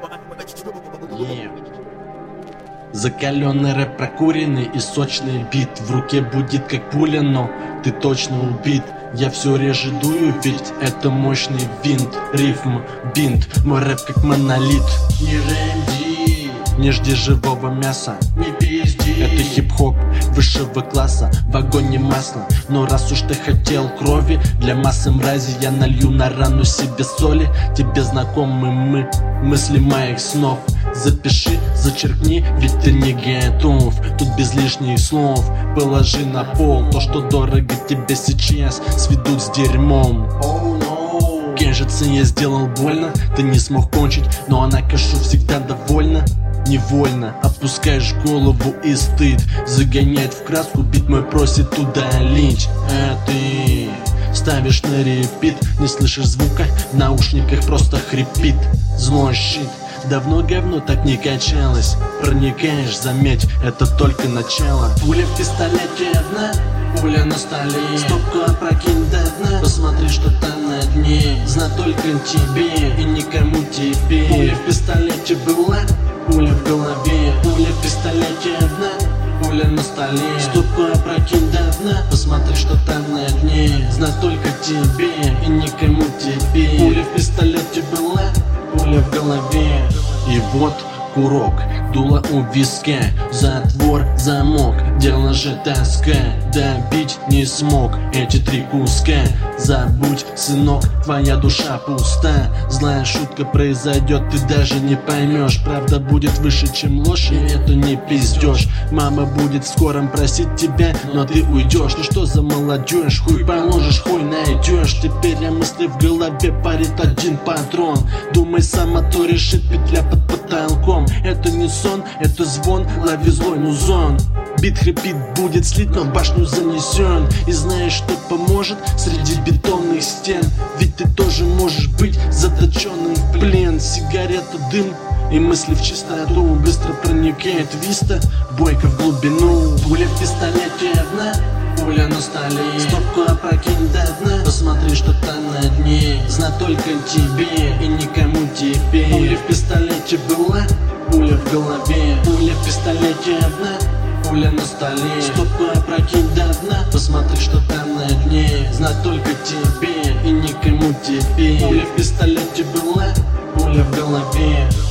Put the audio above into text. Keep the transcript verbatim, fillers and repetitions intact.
Yeah. Закаленный рэп, прокуренный и сочный бит. В руке будет как пуля, но ты точно убит. Я все реже дую, ведь это мощный винт. Рифм, бинт, мой рэп как монолит. Не рэнди, не жди живого мяса, не пизди. Это хип-хоп высшего класса, в огонь масло. Но раз уж ты хотел крови, для массы мрази я налью на рану себе соли. Тебе знакомы мы, мысли моих снов. Запиши, зачеркни, ведь ты не готов. Тут без лишних слов положи на пол то, что дорого тебе сейчас сведут с дерьмом. Oh, no. Кажется, я сделал больно, ты не смог кончить, но она, кашу, всегда довольна. Невольно опускаешь голову и стыд загоняет в краску, бит мой просит удалить. А ты ставишь на репит, не слышишь звука, в наушниках просто хрипит. Злой щит, давно говно так не качалось. Проникаешь, заметь, это только начало. Пуля в пистолете одна, пуля на столе. Стопку опрокинь до дна, посмотри, что там на дне. Знать только тебе и никому теперь. Пуля в пистолете была, пуля в голове. Пуля в пистолете одна, пуля на столе. Стопку опрокинь до дна, посмотри, что там на дне. Знать только тебе и никому теперь. Пуля в пистолете была, пуля в голове. И вот курок, дуло у виска, затвор, замок, дело же тоска. Добить не смог эти три куска. Забудь, сынок, твоя душа пуста. Злая шутка произойдет, ты даже не поймешь. Правда будет выше, чем ложь, и это не пиздешь. Мама будет в скором просить тебя, но ты уйдешь. Ну что за молодежь, хуй положишь, хуй найдешь. Теперь я мысли в голове, парит один патрон. Думай сам, а то решит петля под потолком. Это не сон, это звон, лови злой музон. Бит хрипит, будет слит, но башню занесен. И знаешь, что поможет среди бетонных стен? Ведь ты тоже можешь быть заточенным в плен. Сигарета, дым и мысли в чистоту. Быстро проникает виста, бойко в глубину. Пуля в пистолете одна, пуля на столе. Стопку опрокинь до дна, посмотри, что там на дне. Знать только тебе и никому теперь. Пуля в пистолете была, пуля в голове. Пуля в пистолете одна, пуля на столе. Стопку опрокинь до дна, посмотри, что там на дне. Знать только тебе и никому теперь. Пуля в пистолете была, пуля в голове.